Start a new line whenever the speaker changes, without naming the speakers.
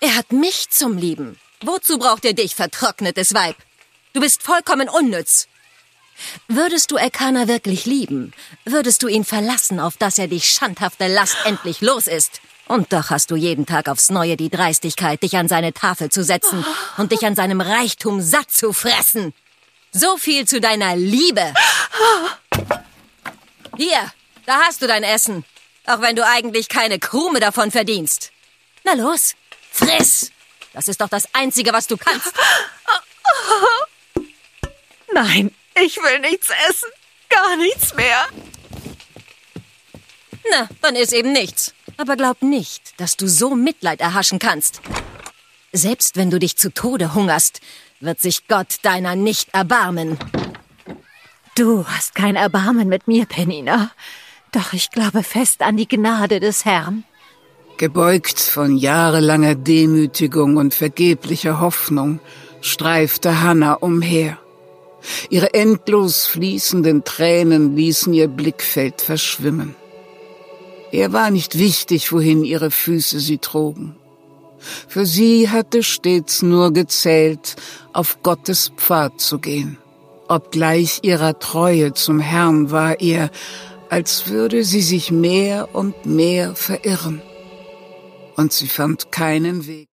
Er hat mich zum Lieben. Wozu braucht er dich, vertrocknetes Weib? Du bist vollkommen unnütz. Würdest du Elkanah wirklich lieben, würdest du ihn verlassen, auf dass er die schandhafte Last endlich los ist. Und doch hast du jeden Tag aufs Neue die Dreistigkeit, dich an seine Tafel zu setzen und dich an seinem Reichtum satt zu fressen. So viel zu deiner Liebe. Hier, da hast du dein Essen, auch wenn du eigentlich keine Krume davon verdienst. Na los, friss! Das ist doch das Einzige, was du kannst.
Nein, ich will nichts essen. Gar nichts mehr.
Na, dann iss eben nichts. Aber glaub nicht, dass du so Mitleid erhaschen kannst. Selbst wenn du dich zu Tode hungerst, wird sich Gott deiner nicht erbarmen.
Du hast kein Erbarmen mit mir, Penina. Doch ich glaube fest an die Gnade des Herrn.
Gebeugt von jahrelanger Demütigung und vergeblicher Hoffnung, streifte Hannah umher. Ihre endlos fließenden Tränen ließen ihr Blickfeld verschwimmen. Er war nicht wichtig, wohin ihre Füße sie trugen. Für sie hatte stets nur gezählt, auf Gottes Pfad zu gehen. Obgleich ihrer Treue zum Herrn war ihr, als würde sie sich mehr und mehr verirren. Und sie fand keinen Weg.